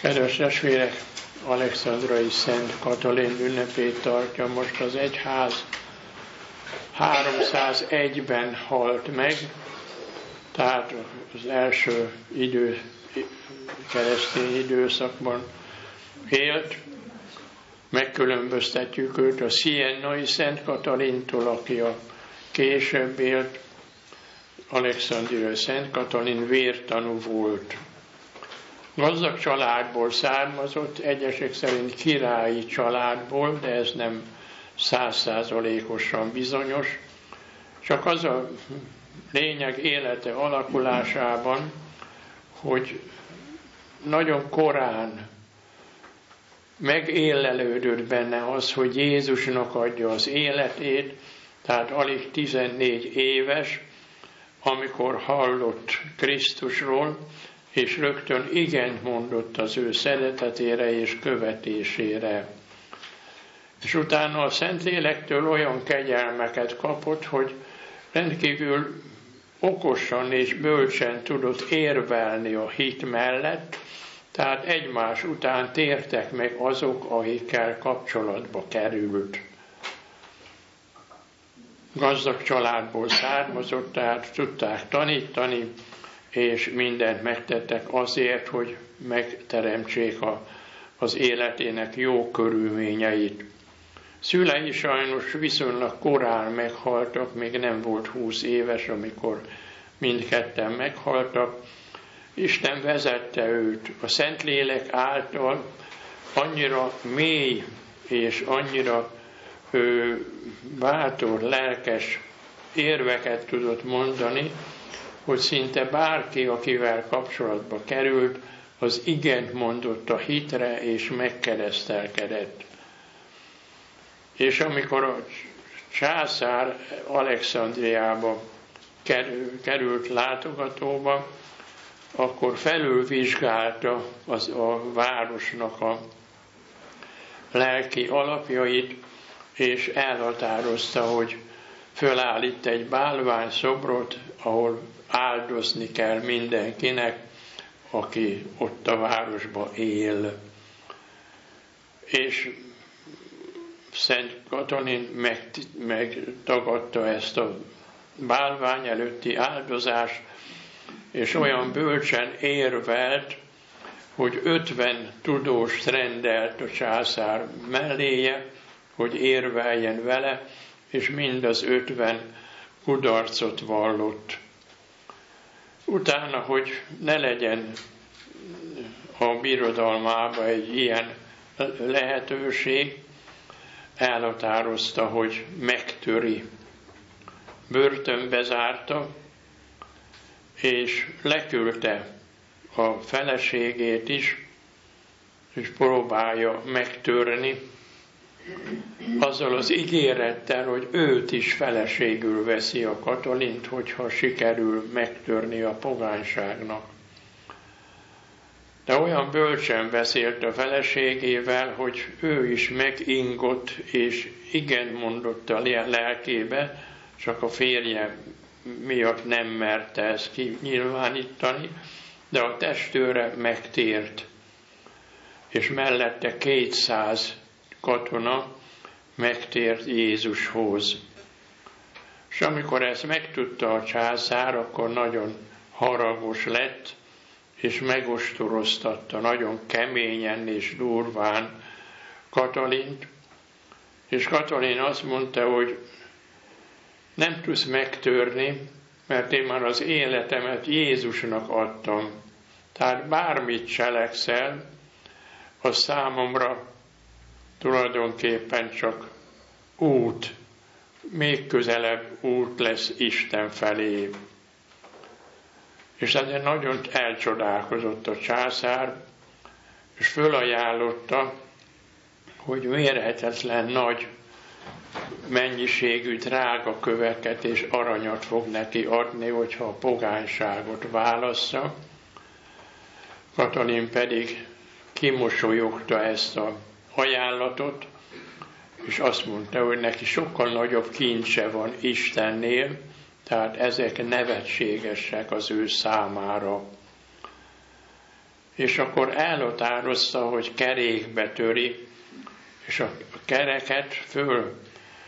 Kedves testvérek, Alexandrai Szent Katalin ünnepét tartja most az egyház. 301-ben halt meg, tehát az első keresztény időszakban élt. Megkülönböztetjük őt a Siennai Szent Katalintól, aki a később élt. Alexandriai Szent Katalin vértanú volt. Gazdag családból származott, egyesek szerint királyi családból, de ez nem 100%-osan bizonyos. Csak az a lényeg élete alakulásában, hogy nagyon korán megélelődött benne az, hogy Jézusnak adja az életét, tehát alig 14 éves, amikor hallott Krisztusról, és rögtön igent mondott az ő szeretetére és követésére. És utána a Szentlélektől olyan kegyelmeket kapott, hogy rendkívül okosan és bölcsen tudott érvelni a hit mellett, tehát egymás után tértek meg azok, akikkel kapcsolatba került. Gazdag családból származott, tehát tudták tanítani, és mindent megtettek azért, hogy megteremtsék az életének jó körülményeit. Szülei sajnos viszonylag korán meghaltak, még nem volt 20 éves, amikor mindketten meghaltak. Isten vezette őt a Szentlélek által, annyira mély és annyira bátor, lelkes érveket tudott mondani, hogy szinte bárki, akivel kapcsolatba került, az igent mondott a hitre, és megkeresztelkedett. És amikor a császár Alexandriába került látogatóba, akkor felülvizsgálta a városnak a lelki alapjait, és elhatározta, hogy fölállít egy bálványszobrot, ahol áldozni kell mindenkinek, aki ott a városban él. És Szent Katalin megtagadta ezt a bálvány előtti áldozást, és olyan bölcsen érvelt, hogy 50 tudóst rendelt a császár melléje, hogy érveljen vele, és mind az 50 kudarcot vallott. Utána, hogy ne legyen a birodalmában egy ilyen lehetőség, elhatározta, hogy megtöri. Börtönbe zárta, és leküldte a feleségét is, és próbálja megtörni, azzal az ígérettel, hogy őt is feleségül veszi a Katalint, hogyha sikerül megtörni a pogányságnak. De olyan bölcsen beszélt a feleségével, hogy ő is megingott, és igen mondott a lelkébe, csak a férje miatt nem merte ezt kinyilvánítani, de a testőre megtért, és mellette 200 katona megtért Jézushoz. És amikor ezt megtudta a császár, akkor nagyon haragos lett, és megostoroztatta nagyon keményen és durván Katalint. És Katalin azt mondta, hogy nem tudsz megtörni, mert én már az életemet Jézusnak adtam. Tehát bármit cselekszel, az számomra tulajdonképpen csak út, még közelebb út lesz Isten felé. És ezzel nagyon elcsodálkozott a császár, és fölajánlotta, hogy mérhetetlen nagy mennyiségű drága köveket és aranyat fog neki adni, hogyha a pogányságot válassza. Katalin pedig kimosolyogta ezt a ajánlatot, és azt mondta, hogy neki sokkal nagyobb kincse van Istennél, tehát ezek nevetségesek az ő számára. és akkor elhatározta, hogy kerékbe töri, és a kereket föl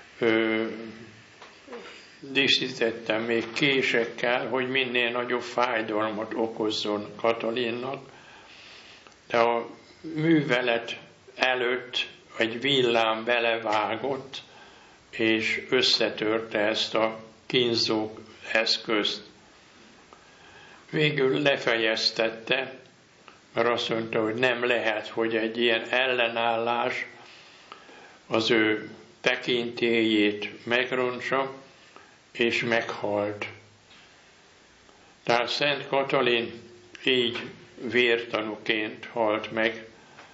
díszítette még késekkel, hogy minél nagyobb fájdalmat okozzon Katalinnak. De a művelet előtt egy villám belevágott, és összetörte ezt a kínzó eszközt. Végül lefejeztette, mert azt mondta, hogy nem lehet, hogy egy ilyen ellenállás az ő tekintélyét megrontsa, és meghalt. Tehát Szent Katalin így vértanúként halt meg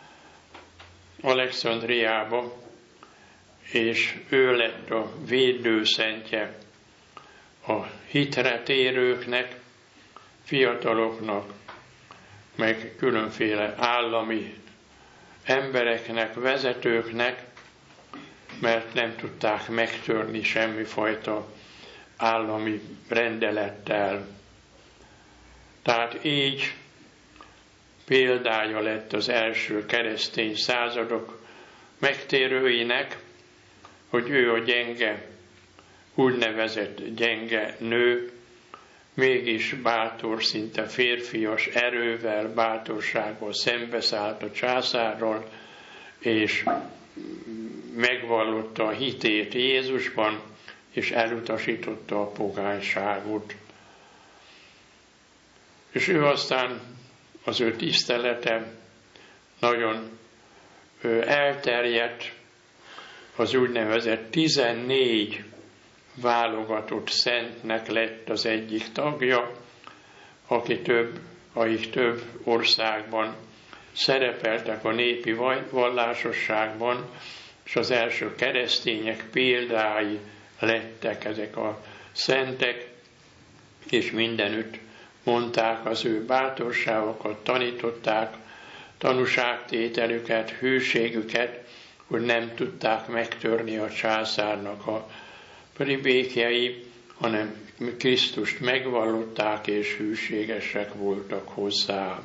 Alexandriába, és ő lett a védőszentje a hitre térőknek, fiataloknak, meg különféle állami embereknek, vezetőknek, mert nem tudták megtörni semmifajta állami rendelettel. Tehát így példája lett az első keresztény századok megtérőinek, hogy ő a gyenge, úgynevezett gyenge nő, mégis bátor, szinte férfias erővel, bátorsággal szembeszállt a császárral, és megvallotta a hitét Jézusban, és elutasította a pogányságot. És ő aztán, az ő tisztelete nagyon elterjedt, az úgynevezett 14 válogatott szentnek lett az egyik tagja, akik több országban szerepeltek a népi vallásosságban, és az első keresztények példái lettek ezek a szentek, és mindenütt mondták az ő bátorságokat, tanították tanúságtételüket, hűségüket, hogy nem tudták megtörni a császárnak a pribékjei, hanem Krisztust megvallották, és hűségesek voltak hozzá.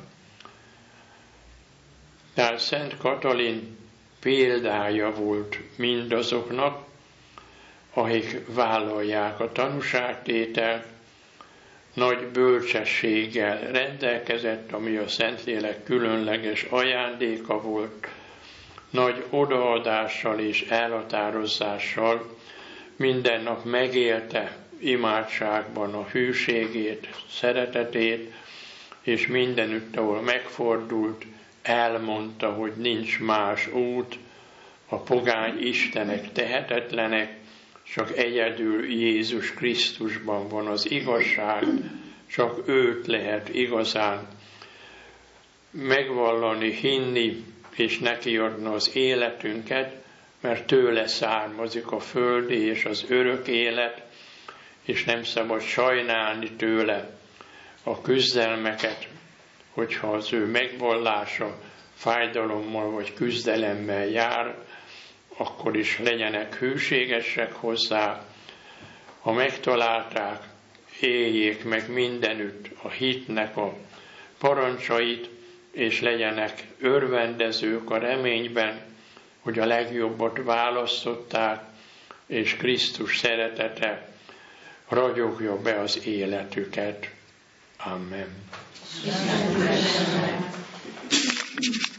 Tehát Szent Katalin példája volt mindazoknak, akik vállalják a tanúságtételt, nagy bölcsességgel rendelkezett, ami a Szentlélek különleges ajándéka volt, nagy odaadással és elhatározással minden nap megélte imádságban a hűségét, szeretetét, és mindenütt, ahol megfordult, elmondta, hogy nincs más út, a pogány istenek tehetetlenek, csak egyedül Jézus Krisztusban van az igazság, csak őt lehet igazán megvallani, hinni, és nekiadni az életünket, mert tőle származik a földi és az örök élet, és nem szabad sajnálni tőle a küzdelmeket, hogyha az ő megvallása fájdalommal vagy küzdelemmel jár, akkor is legyenek hűségesek hozzá. Ha megtalálták, éljék meg mindenütt a hitnek a parancsait, és legyenek örvendezők a reményben, hogy a legjobbat választották, és Krisztus szeretete ragyogja be az életüket. Amen.